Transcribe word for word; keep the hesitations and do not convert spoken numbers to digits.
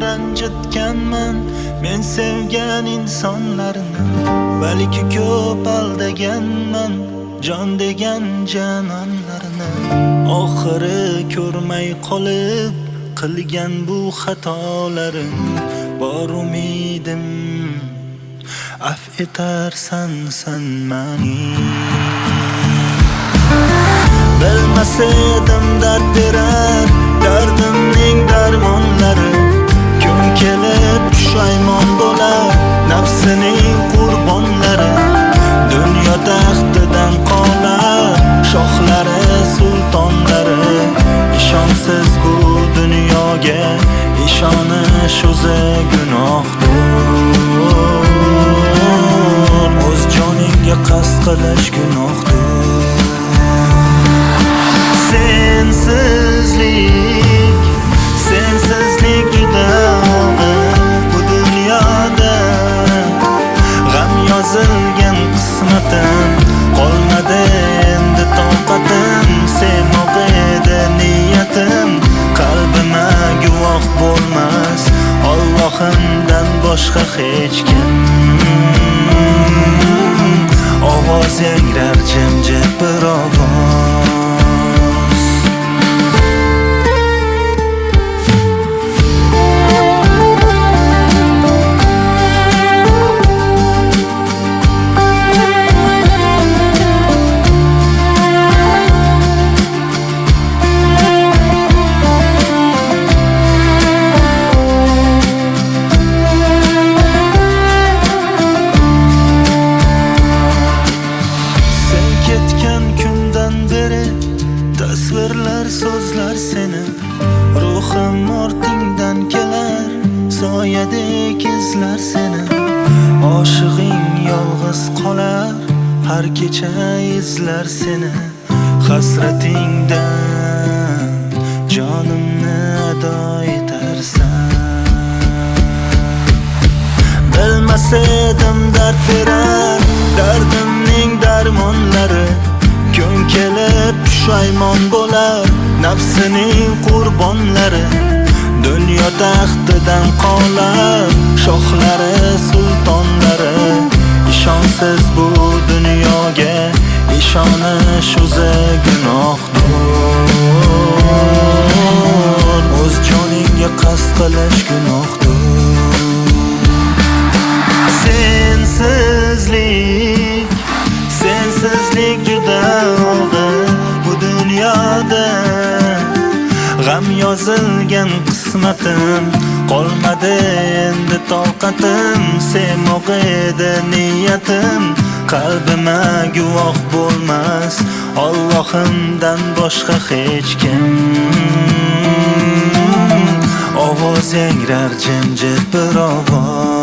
ranjitganman men sevgan insonlarni, balki ko'p aldaganman jon degan janonlarni. Oxiri ko'rmay qolib qilgan bu xatolarim, bor umidim af etarsan sen mani. Bilmas edim dard berar dardimning darmonlari, kun kelib pushaymon bo'lar nafsining qurbonlari. Dunyo taxtidan qolar shohlari sultonlari, ishonsiz bu dunyoga ishonish o'zi gunohdir. O'z joningga qasd qilish gunohdir. Sensizlik, sensizlik juda og'ir bu dunyoda. G'am yozilgan qismatim, qolmadi endi toqatim. Sevmoq edi niyatim, qalbima guvoh bo'lmas Allohimdan boshqa hech kim. Ovoz yangrar jimjit bir ovoz. Tasvirlar, so'zlar seni, ruhim ortingdan kelar, soyadek izlar seni. Oshig'ing yolg'iz qolar, har kecha izlar seni. Hasratingdan jonimni ado etarsan. Bilmas edim dard berar dardimning darmonlari, kun kelib pushaymon bo'lar nafsining qurbonlari. Dunyo taxtidan qolar shohlari sultonlari, ishonsiz bu dunyoga ishonish o'zi gunohdir. O'z joningga qasd qilish gunohdir. Sensizlik, sensizlik juda og'ir bu dunyoda. G'am yozilgan qismatim, qolmadi endi toqatim. Sevmoq edi niyatim, qalbima guvoh bo'lmas Allohimdan boshqa hech kim. Ovoz yangrar jimjit bir ovoz.